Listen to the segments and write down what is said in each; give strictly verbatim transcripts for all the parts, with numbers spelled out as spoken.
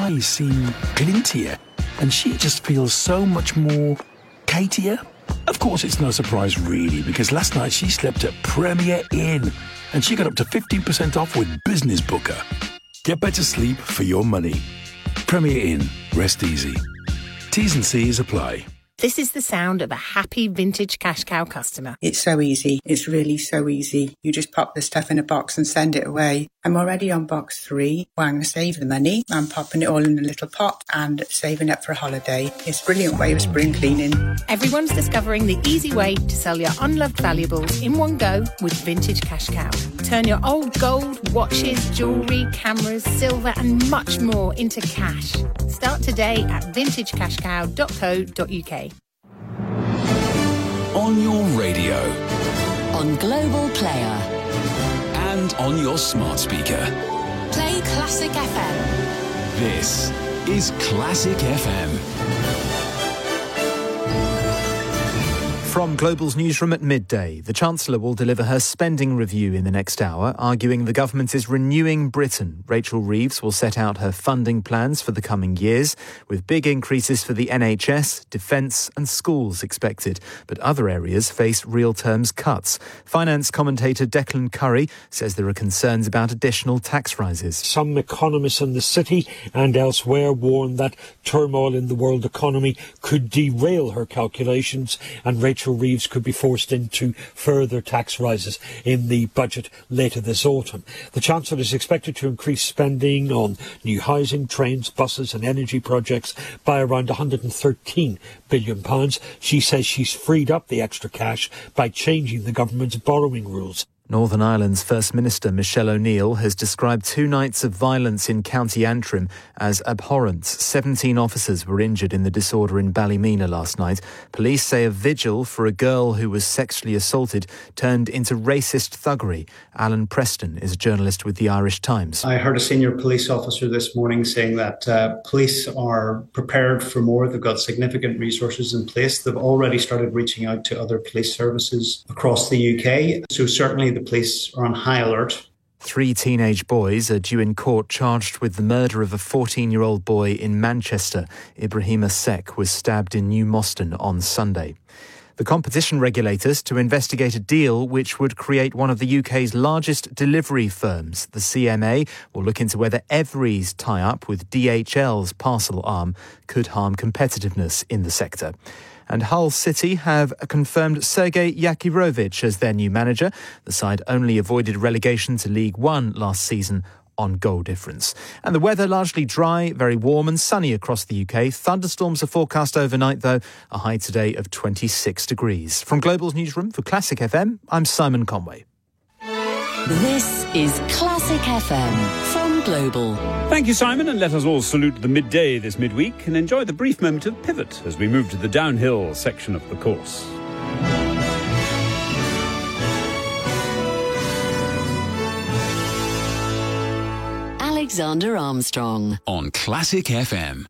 eyes seem glintier, and she just feels so much more Katier. Of course, it's no surprise really, because last night she slept at Premier Inn, and she got up to fifteen percent off with Business Booker. Get better sleep for your money. Premier Inn. Rest easy. T's and C's apply. This is the sound of a happy vintage cash cow customer. It's so easy. It's really so easy. You just pop the stuff in a box and send it away. I'm already on box three. Well, I'm going to save the money. I'm popping it all in a little pot and saving up for a holiday. It's a brilliant way of spring cleaning. Everyone's discovering the easy way to sell your unloved valuables in one go with Vintage Cash Cow. Turn your old gold, watches, jewellery, cameras, silver and much more into cash. Start today at vintage cash cow dot co dot uk. On your radio. On Global Player. And on your smart speaker. Play Classic F M. This is Classic F M. From Global's newsroom at midday, the Chancellor will deliver her spending review in the next hour, arguing the government is renewing Britain. Rachel Reeves will set out her funding plans for the coming years, with big increases for the N H S, defence and schools expected. But other areas face real terms cuts. Finance commentator Declan Curry says there are concerns about additional tax rises. Some economists in the city and elsewhere warn that turmoil in the world economy could derail her calculations, and Rachel Reeves could be forced into further tax rises in the budget later this autumn. The Chancellor is expected to increase spending on new housing, trains, buses and energy projects by around one hundred thirteen billion pounds. She says she's freed up the extra cash by changing the government's borrowing rules. Northern Ireland's First Minister Michelle O'Neill has described two nights of violence in County Antrim as abhorrent. seventeen officers were injured in the disorder in Ballymena last night. Police say a vigil for a girl who was sexually assaulted turned into racist thuggery. Alan Preston is a journalist with the Irish Times. I heard a senior police officer this morning saying that uh, police are prepared for more. They've got significant resources in place. They've already started reaching out to other police services across the U K. So certainly the police are on high alert. Three teenage boys are due in court charged with the murder of a fourteen-year-old boy in Manchester. Ibrahima Sek was stabbed in New Moston on Sunday. The competition regulators to investigate a deal which would create one of the U K's largest delivery firms. The C M A will look into whether Evri's tie-up with D H L's parcel arm could harm competitiveness in the sector. And Hull City have confirmed Sergei Yakirovich as their new manager. The side only avoided relegation to League One last season on goal difference. And the weather largely dry, very warm and sunny across the U K. Thunderstorms are forecast overnight, though. A high today of twenty-six degrees. From Global's newsroom for Classic F M, I'm Simon Conway. This is Classic F M from Global. Thank you, Simon, and let us all salute the midday this midweek and enjoy the brief moment of pivot as we move to the downhill section of the course. Alexander Armstrong on Classic F M.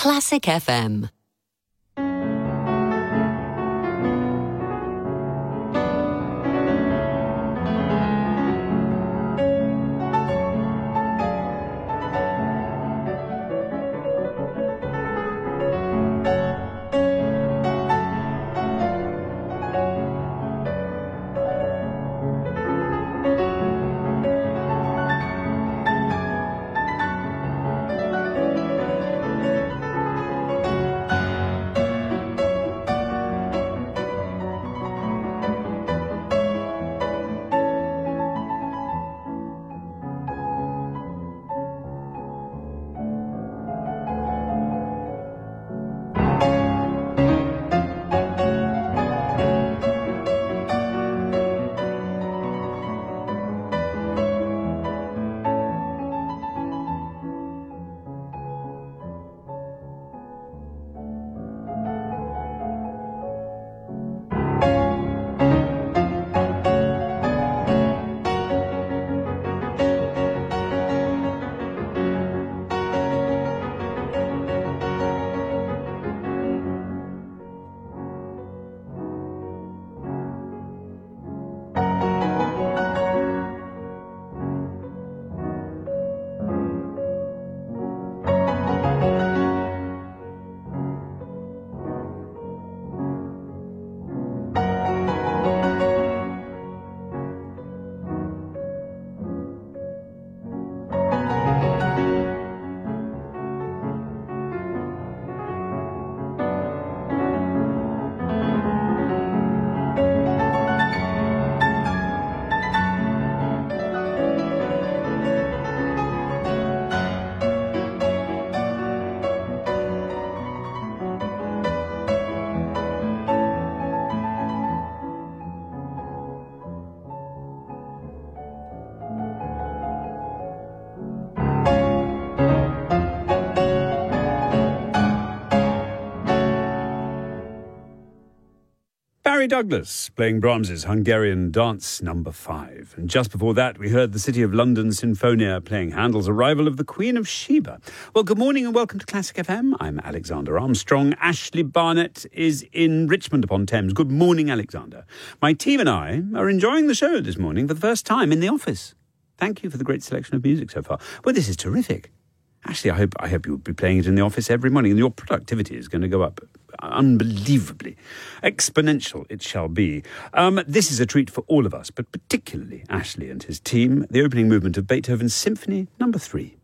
Classic F M. Barry Douglas playing Brahms's Hungarian Dance Number Five. And just before that, we heard the City of London Sinfonia playing Handel's Arrival of the Queen of Sheba. Well, good morning and welcome to Classic F M. I'm Alexander Armstrong. Ashley Barnett is in Richmond upon Thames. Good morning, Alexander. My team and I are enjoying the show this morning for the first time in the office. Thank you for the great selection of music so far. Well, this is terrific. Actually, I hope I hope you'll be playing it in the office every morning, and your productivity is going to go up unbelievably. Exponential it shall be. Um, this is a treat for all of us, but particularly Ashley and his team. The opening movement of Beethoven's Symphony Number Three.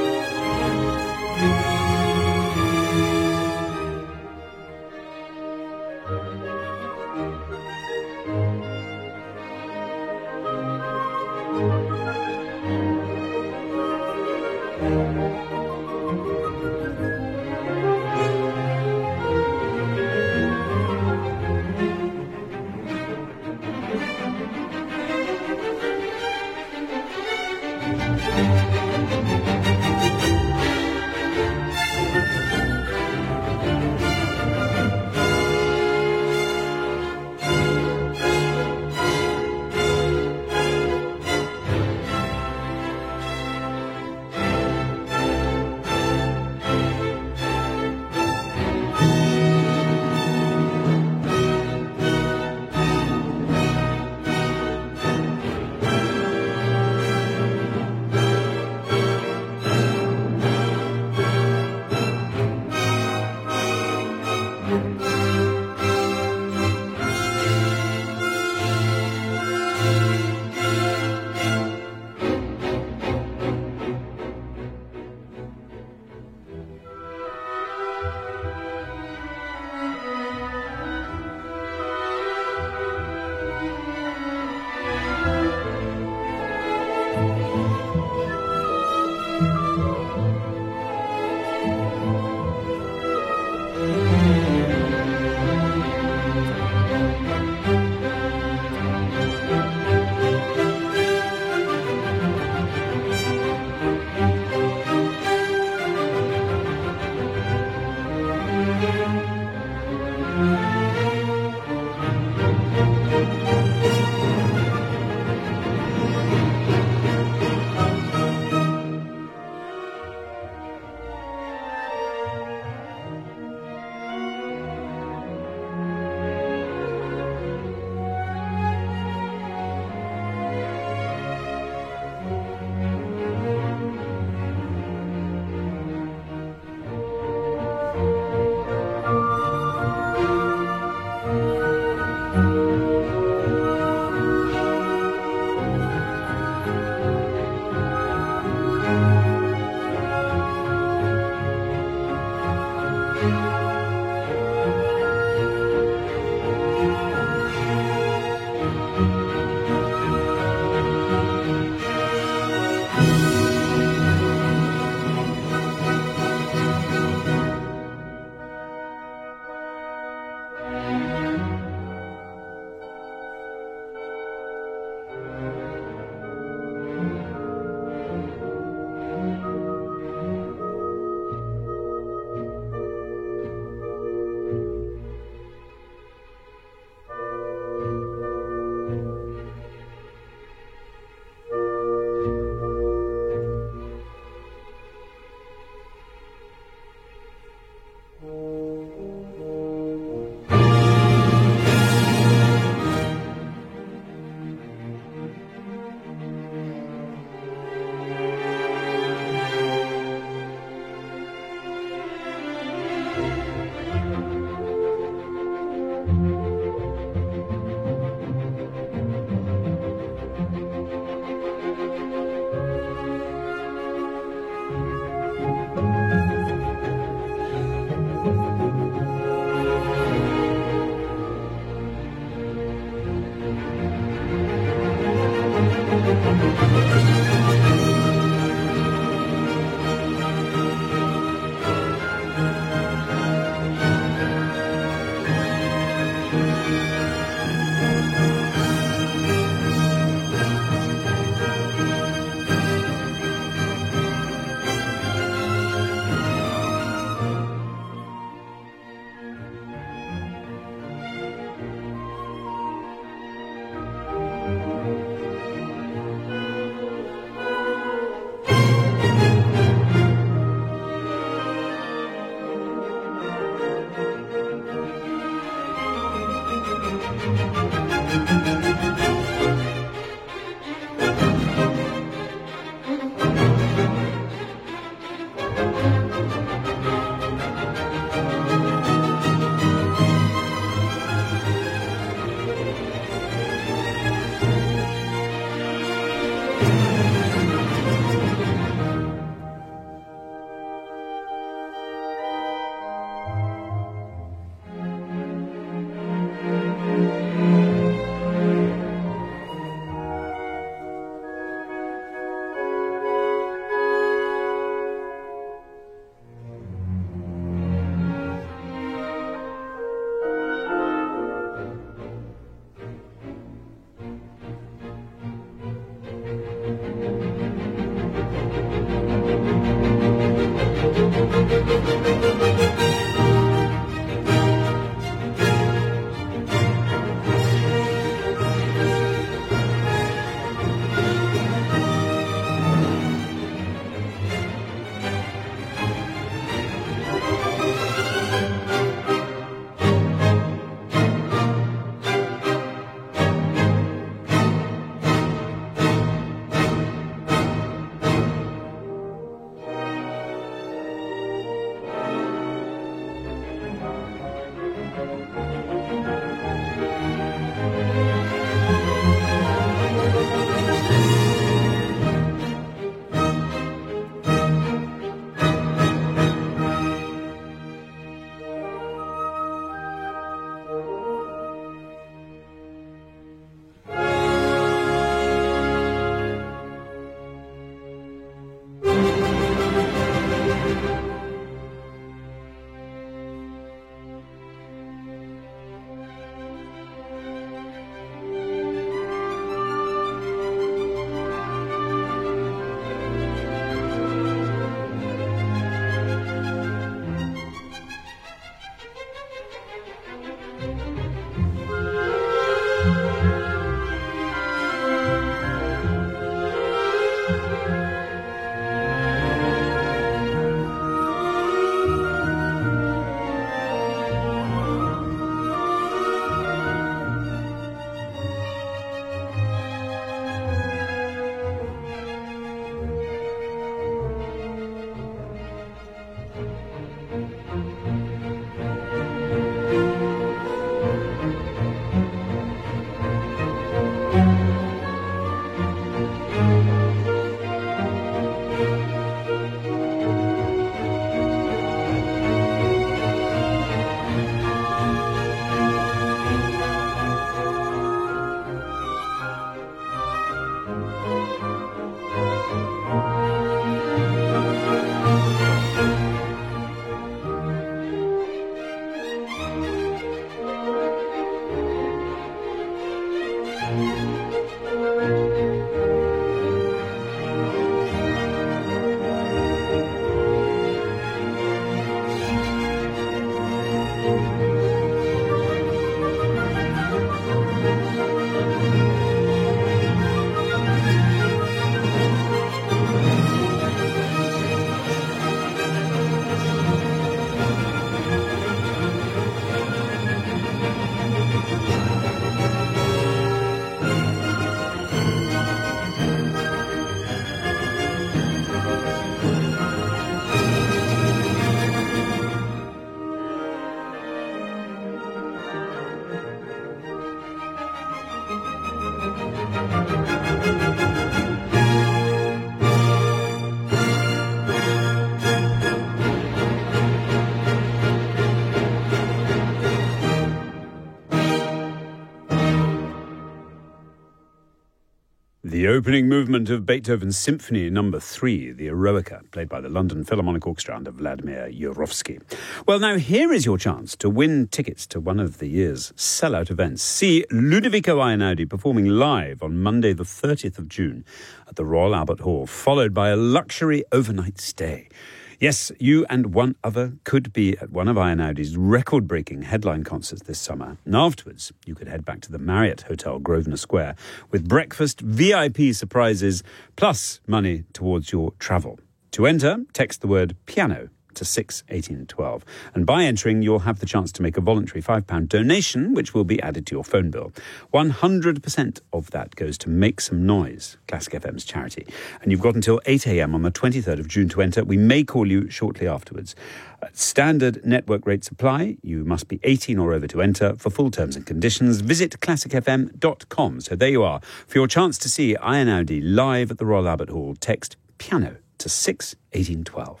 The opening movement of Beethoven's Symphony Number Three, the Eroica, played by the London Philharmonic Orchestra under Vladimir Yurovsky. Well, now here is your chance to win tickets to one of the year's sellout events. See Ludovico Einaudi performing live on Monday the thirtieth of June at the Royal Albert Hall, followed by a luxury overnight stay. Yes, you and one other could be at one of Einaud's record-breaking headline concerts this summer. And afterwards, you could head back to the Marriott Hotel Grosvenor Square with breakfast, V I P surprises, plus money towards your travel. To enter, text the word piano to six eighteen twelve. And by entering, you'll have the chance to make a voluntary five pound donation, which will be added to your phone bill. one hundred percent of that goes to Make Some Noise, Classic F M's charity. And you've got until eight a.m. on the twenty-third of June to enter. We may call you shortly afterwards. At standard network rates apply. You must be eighteen or over to enter. For full terms and conditions, visit classic f m dot com. So there you are. For your chance to see Einaudi live at the Royal Albert Hall, text piano to six eighteen twelve.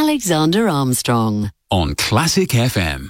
Alexander Armstrong. On Classic F M.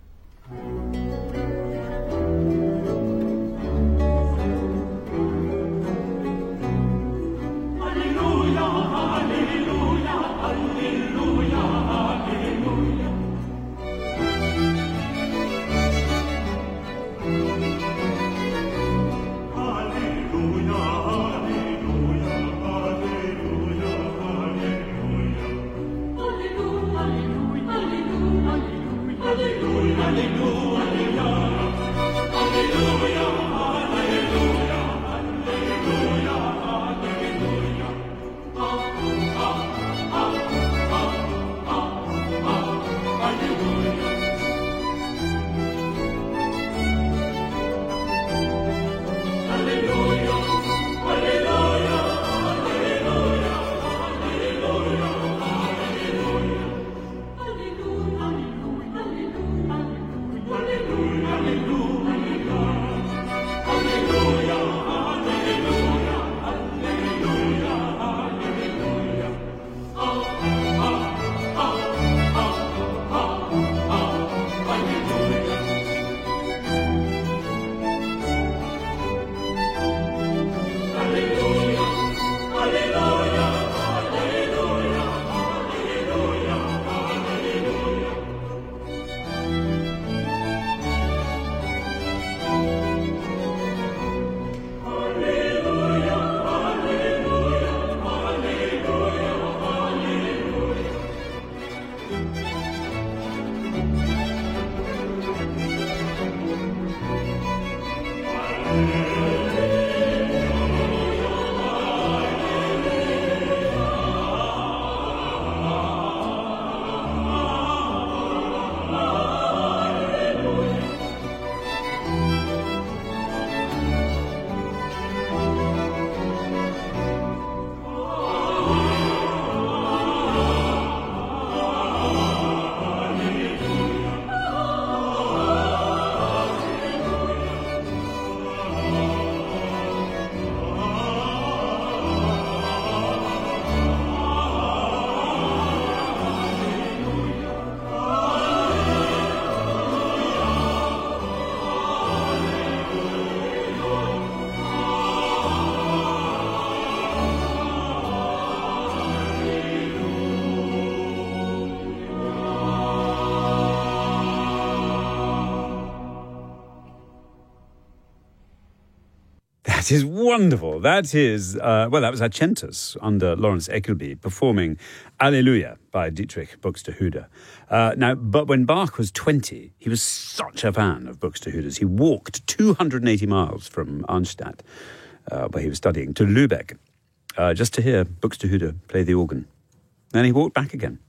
That is wonderful. That is, uh, well, that was Archentas under Lawrence Eckelby performing Alleluia by Dietrich Buxtehude. Uh, now, but when Bach was twenty, he was such a fan of Buxtehude's. He walked two hundred eighty miles from Arnstadt, uh, where he was studying, to Lübeck, uh, just to hear Buxtehude play the organ. Then he walked back again.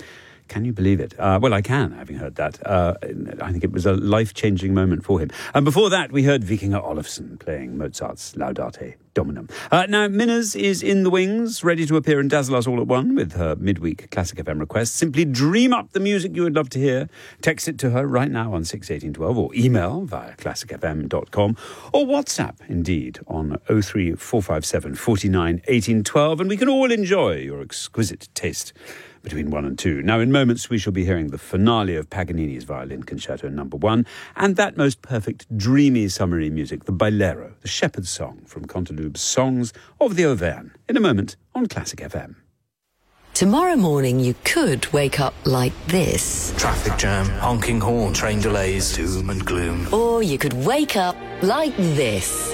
Can you believe it? Uh, well, I can, having heard that. Uh, I think it was a life-changing moment for him. And before that, we heard Vikingur Olafsson playing Mozart's Laudate Dominum. Uh, now, Minners is in the wings, ready to appear and dazzle us all at one with her midweek Classic F M request. Simply dream up the music you would love to hear. Text it to her right now on six eighteen twelve, or email via classic f m dot com, or WhatsApp, indeed, on oh three four five seven, four nine, one eight one two, and we can all enjoy your exquisite taste between one and two. Now, in moments, we shall be hearing the finale of Paganini's Violin Concerto number one, and that most perfect, dreamy, summery music, the Bailero, the shepherd's song from Canteloup's Songs of the Auvergne, in a moment on Classic F M. Tomorrow morning you could wake up like this. Traffic jam, honking horn, train delays, doom and gloom. Or you could wake up like this.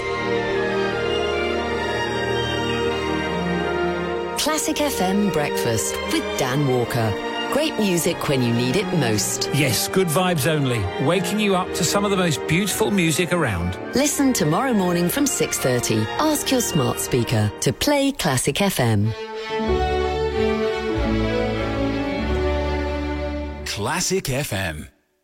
Classic F M Breakfast with Dan Walker. Great music when you need it most. Yes, good vibes only. Waking you up to some of the most beautiful music around. Listen tomorrow morning from six thirty. Ask your smart speaker to play Classic F M. Classic F M.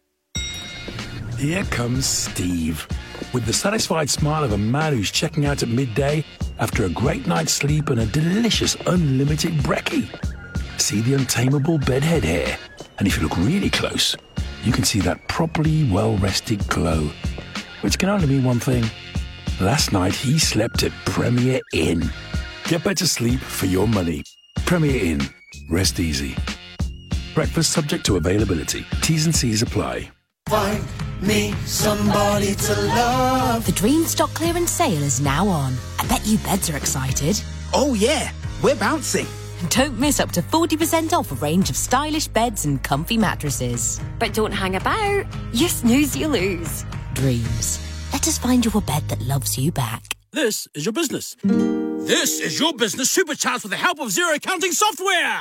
Here comes Steve, with the satisfied smile of a man who's checking out at midday after a great night's sleep and a delicious unlimited brekkie. See the untamable bedhead hair, and if you look really close, you can see that properly well-rested glow, which can only mean one thing. Last night he slept at Premier Inn. Get better sleep for your money. Premier Inn. Rest easy. Breakfast subject to availability. T's and C's apply. Find me somebody to love. The Dream stock clearance sale is now on. I bet you beds are excited. Oh yeah, we're bouncing. Don't miss up to forty percent off a range of stylish beds and comfy mattresses. But don't hang about. You snooze, you lose. Dreams. Let us find you a bed that loves you back. This is your business. This is your business supercharged with the help of Xero accounting software.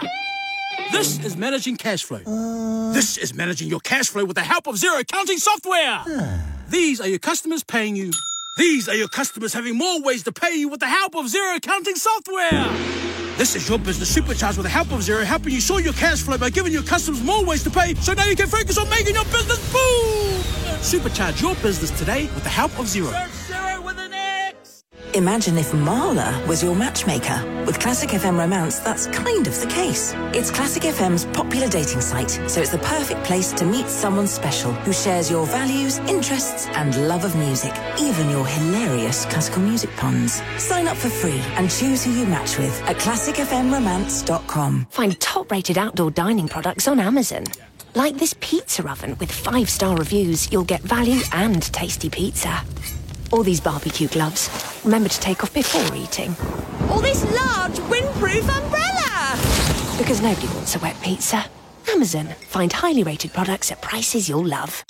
This is managing cash flow. Uh... This is managing your cash flow with the help of Xero accounting software. Uh... These are your customers paying you. These are your customers having more ways to pay you with the help of Xero accounting software. This is your business supercharged with the help of Xero, helping you sort your cash flow by giving your customers more ways to pay, so now you can focus on making your business boom. Supercharge your business today with the help of Xero. Xero with an X. Imagine if Marla was your matchmaker. With Classic F M Romance, that's kind of the case. It's Classic F M's popular dating site, so it's the perfect place to meet someone special who shares your values, interests, and love of music, even your hilarious classical music puns. Sign up for free and choose who you match with at classic f m romance dot com. Find top-rated outdoor dining products on Amazon. Like this pizza oven with five-star reviews, you'll get value and tasty pizza. Or these barbecue gloves. Remember to take off before eating. Or this large windproof umbrella! Because nobody wants a wet pizza. Amazon. Find highly rated products at prices you'll love.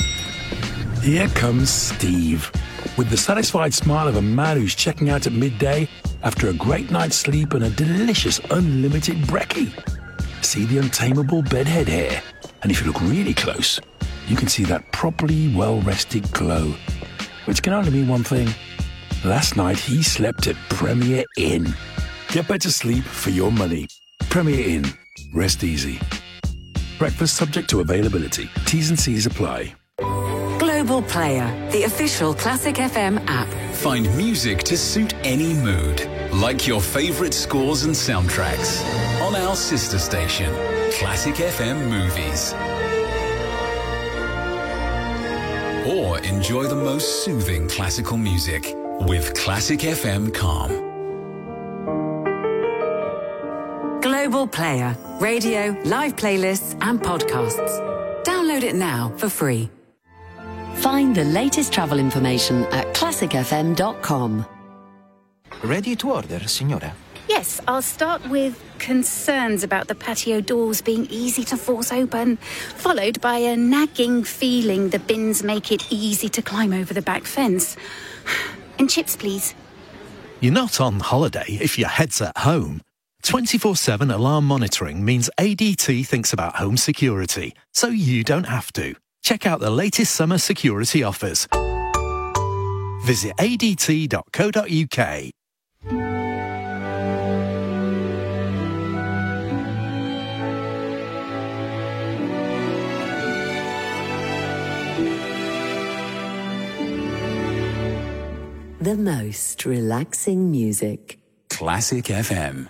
Here comes Steve, with the satisfied smile of a man who's checking out at midday after a great night's sleep and a delicious unlimited brekkie. See the untamable bedhead hair, and if you look really close, you can see that properly well-rested glow, which can only mean one thing. Last night he slept at Premier Inn. Get better sleep for your money. Premier Inn. Rest easy. Breakfast subject to availability. T's and C's apply. Global Player, the official Classic F M app. Find music to suit any mood, like your favourite scores and soundtracks, on our sister station, Classic F M Movies. Or enjoy the most soothing classical music with Classic F M Calm. Global Player, radio, live playlists and podcasts. Download it now for free. Find the latest travel information at classic f m dot com. Ready to order, signora? Yes, I'll start with concerns about the patio doors being easy to force open, followed by a nagging feeling the bins make it easy to climb over the back fence. And chips, please. You're not on holiday if your head's at home. twenty-four seven alarm monitoring means A D T thinks about home security, so you don't have to. Check out the latest summer security offers. Visit a d t dot co dot u k. The most relaxing music. Classic F M.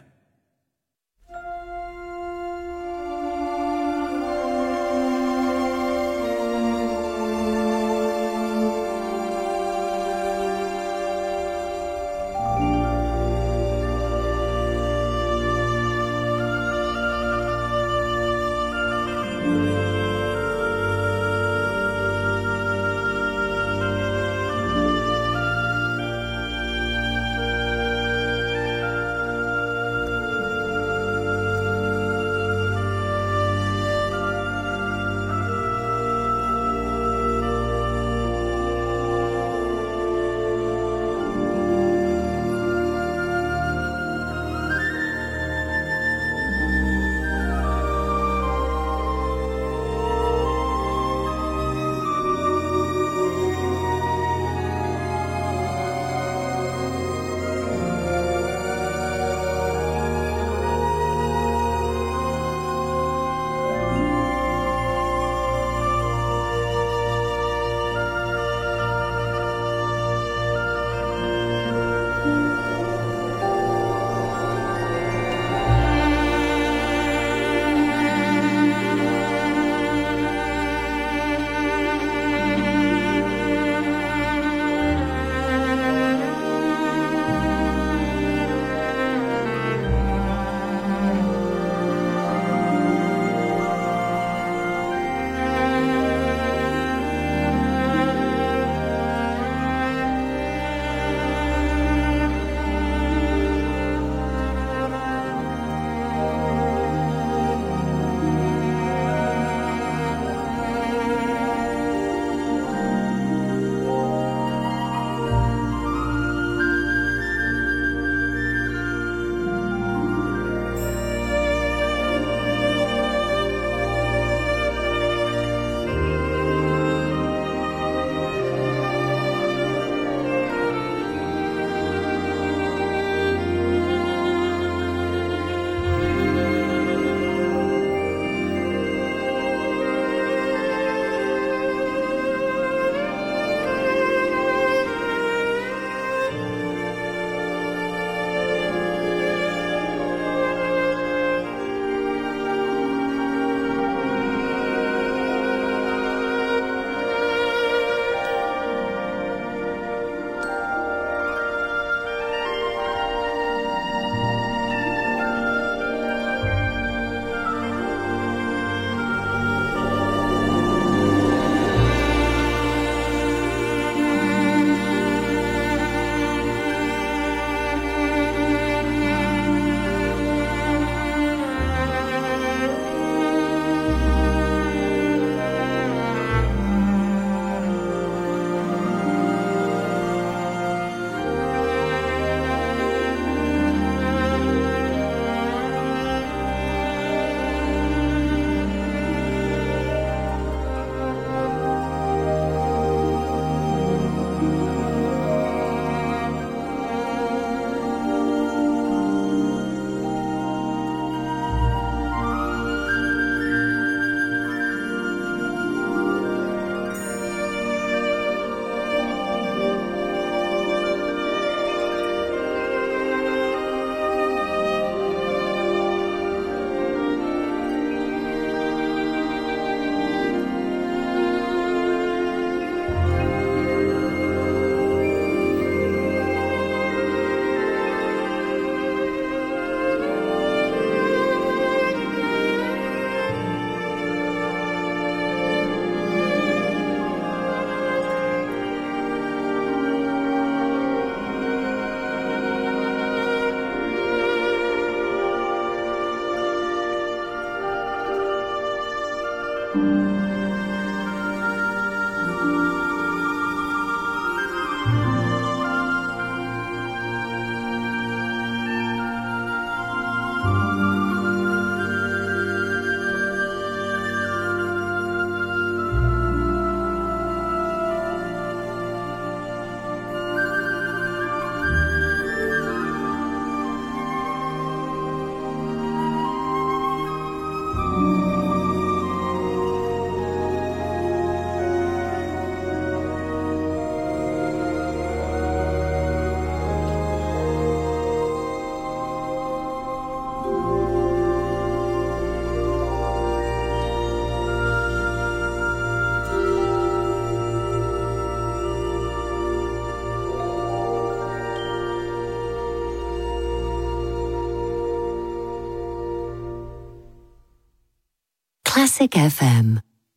Classic F M.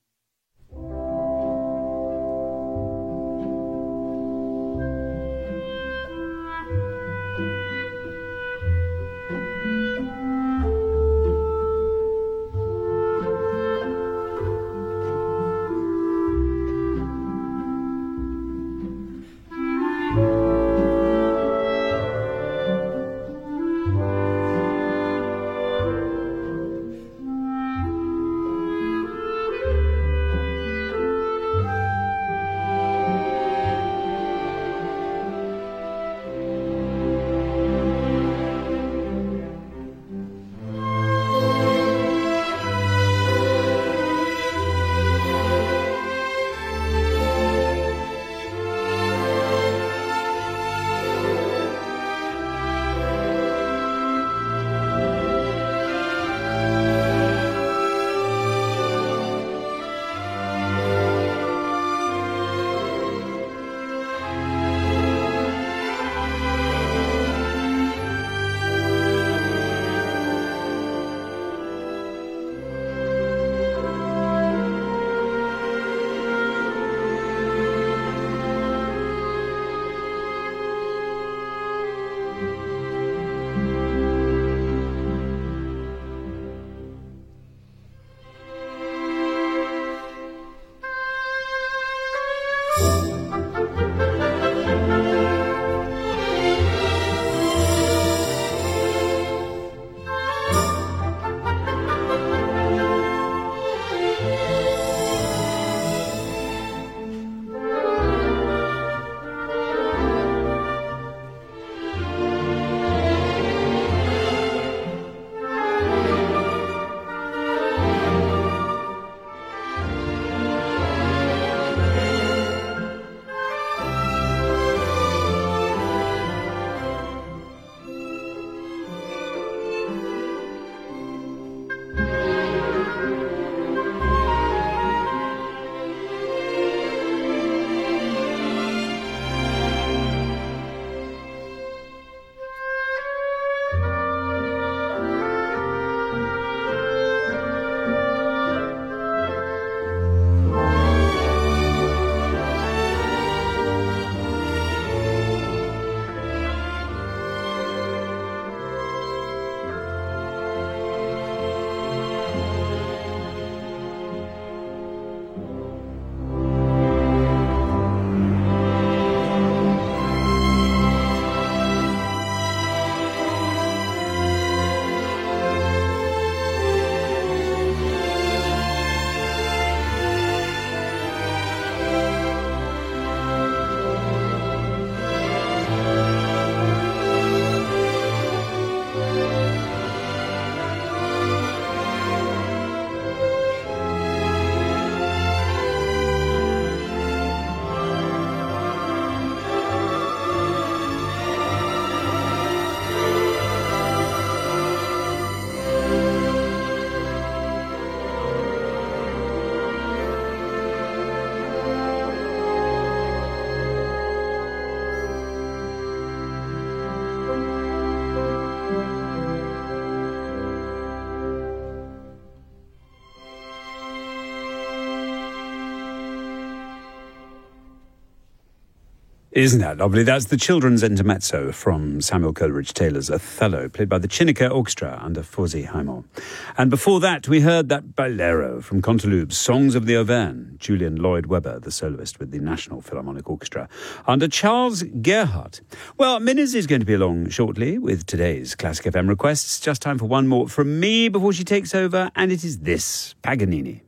Isn't that lovely? That's the children's intermezzo from Samuel Coleridge Taylor's Othello, played by the Chineke Orchestra under Fawzi Haimon. And before that, we heard that Bolero from Canteloup's Songs of the Auvergne, Julian Lloyd Webber, the soloist with the National Philharmonic Orchestra, under Charles Gerhardt. Well, Minnes is going to be along shortly with today's Classic F M requests. Just time for one more from me before she takes over, and it is this, Paganini.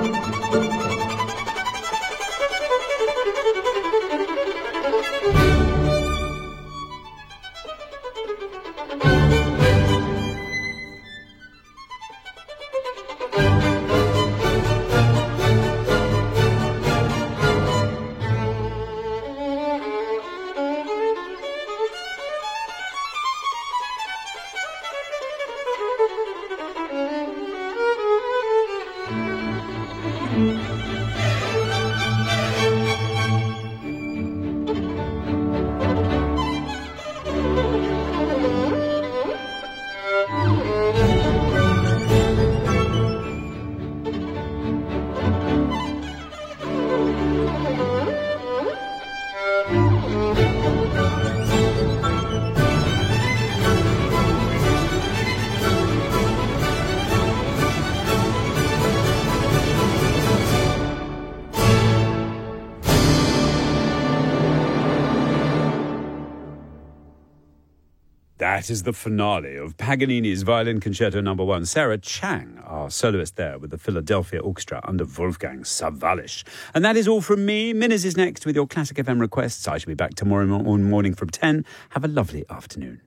That is the finale of Paganini's Violin Concerto Number One. Sarah Chang, our soloist there with the Philadelphia Orchestra under Wolfgang Sawallisch. And that is all from me. Minnes is next with your Classic F M requests. I shall be back tomorrow morning from ten. Have a lovely afternoon.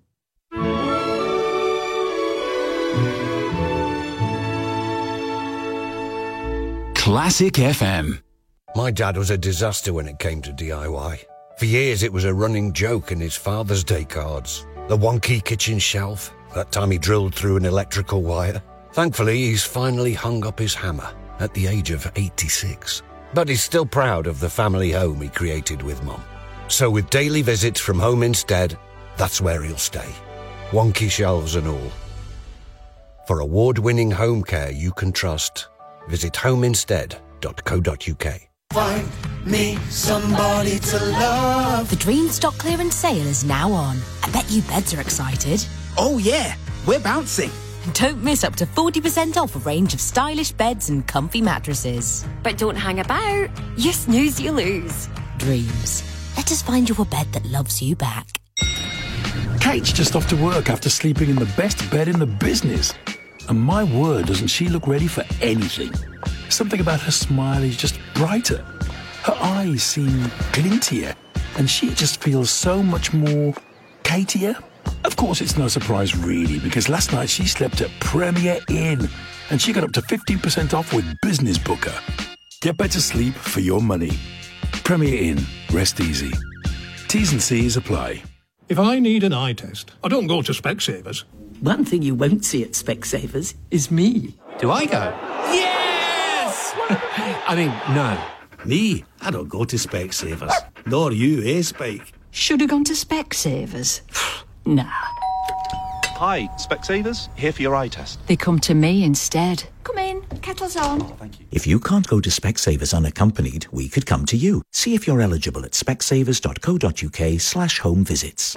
Classic F M. My dad was a disaster when it came to D I Y. For years it was a running joke in his Father's Day cards. The wonky kitchen shelf, that time he drilled through an electrical wire. Thankfully, he's finally hung up his hammer at the age of eighty-six. But he's still proud of the family home he created with Mum. So with daily visits from Home Instead, that's where he'll stay. Wonky shelves and all. For award-winning home care you can trust, visit home instead dot co dot uk. Find me somebody to love. The Dream stock clearance sale is now on. I bet you beds are excited. Oh yeah, we're bouncing. And don't miss up to forty percent off a range of stylish beds and comfy mattresses. But don't hang about. You snooze, you lose. Dreams. Let us find you a bed that loves you back. Kate's just off to work after sleeping in the best bed in the business. And my word, doesn't she look ready for anything? Something about her smile is just brighter. Her eyes seem glintier. And she just feels so much more Katier. Of course, it's no surprise really, because last night she slept at Premier Inn. And she got up to fifteen percent off with Business Booker. Get better sleep for your money. Premier Inn. Rest easy. T's and C's apply. If I need an eye test, I don't go to Specsavers. One thing you won't see at Specsavers is me. Do I go? Yes! I mean, no. Me? I don't go to Specsavers. Nor you, eh, Spike? Should have gone to Specsavers. Nah. Hi, Specsavers. Here for your eye test. They come to me instead. Come in, kettle's on. Oh, thank you. If you can't go to Specsavers unaccompanied, we could come to you. See if you're eligible at specsavers dot co dot uk slash home visits.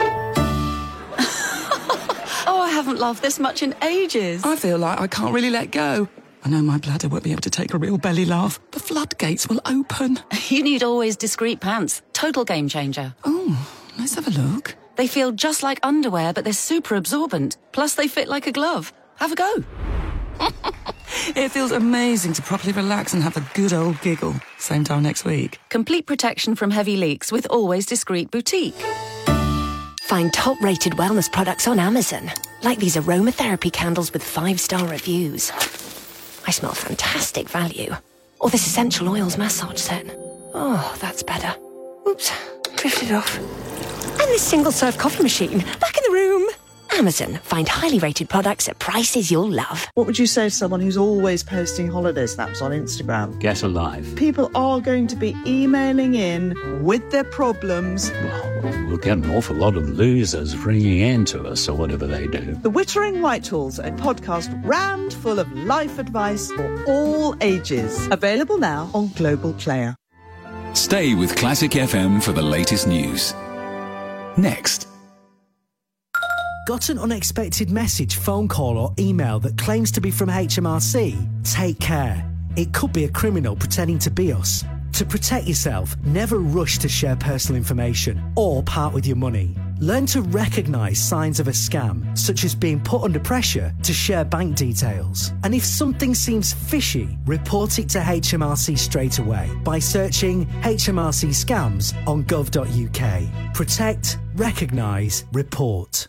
Oh, I haven't laughed this much in ages. I feel like I can't really let go. I know my bladder won't be able to take a real belly laugh. The floodgates will open. You need Always Discreet pants. Total game changer. Oh, let's have a look. They feel just like underwear, but they're super absorbent. Plus, they fit like a glove. Have a go. It feels amazing to properly relax and have a good old giggle. Same time next week. Complete protection from heavy leaks with Always Discreet Boutique. Find top-rated wellness products on Amazon, like these aromatherapy candles with five-star reviews. I smell fantastic value. Or this essential oils massage set. Oh, that's better. Oops, drifted off. And this single-serve coffee machine, back in the room. Amazon. Find highly rated products at prices you'll love. What would you say to someone who's always posting holiday snaps on Instagram? Get alive. People are going to be emailing in with their problems. Well, we'll get an awful lot of losers ringing in to us or whatever they do. The Wittering Whitehall's a podcast rammed full of life advice for all ages. Available now on Global Player. Stay with Classic F M for the latest news. Next. Got an unexpected message, phone call or email that claims to be from H M R C? Take care. It could be a criminal pretending to be us. To protect yourself, never rush to share personal information or part with your money. Learn to recognise signs of a scam, such as being put under pressure to share bank details. And if something seems fishy, report it to H M R C straight away by searching H M R C scams on gov dot U K. Protect, recognise, report.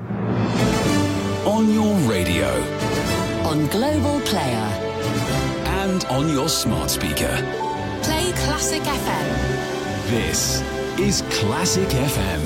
On your radio. On Global Player. And on your smart speaker. Play Classic F M. This is Classic F M.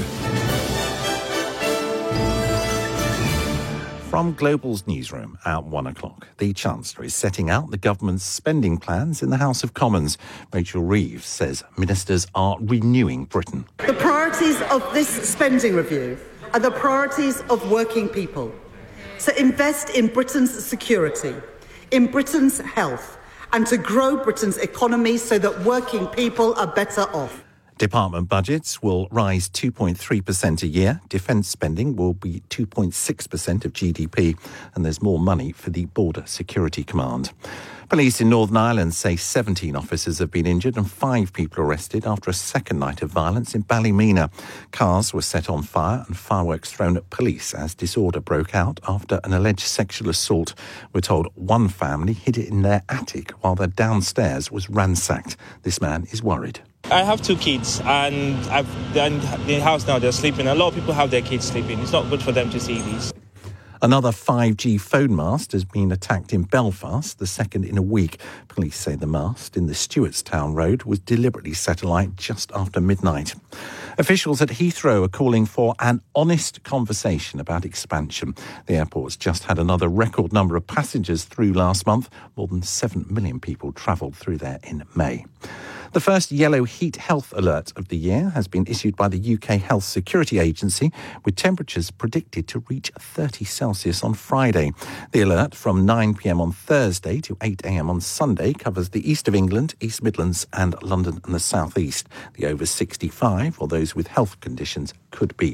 From Global's newsroom at one o'clock, the Chancellor is setting out the government's spending plans in the House of Commons. Rachel Reeves says ministers are renewing Britain. The priorities of this spending review are the priorities of working people. To invest in Britain's security, in Britain's health, and to grow Britain's economy so that working people are better off. Department budgets will rise two point three percent a year. Defence spending will be two point six percent of G D P, and there's more money for the Border Security Command. Police in Northern Ireland say seventeen officers have been injured and five people arrested after a second night of violence in Ballymena. Cars were set on fire and fireworks thrown at police as disorder broke out after an alleged sexual assault. We're told one family hid it in their attic while their downstairs was ransacked. This man is worried. I have two kids, and I've done the house now. They're sleeping. A lot of people have their kids sleeping. It's not good for them to see these. Another five G phone mast has been attacked in Belfast, the second in a week. Police say the mast in the Stewartstown Road was deliberately set alight just after midnight. Officials at Heathrow are calling for an honest conversation about expansion. The airport's just had another record number of passengers through last month. More than seven million people travelled through there in May. The first yellow heat health alert of the year has been issued by the U K Health Security Agency, with temperatures predicted to reach thirty Celsius on Friday. The alert from nine p.m. on Thursday to eight a.m. on Sunday covers the east of England, East Midlands and London and the South East. The over sixty-five or those with health conditions could be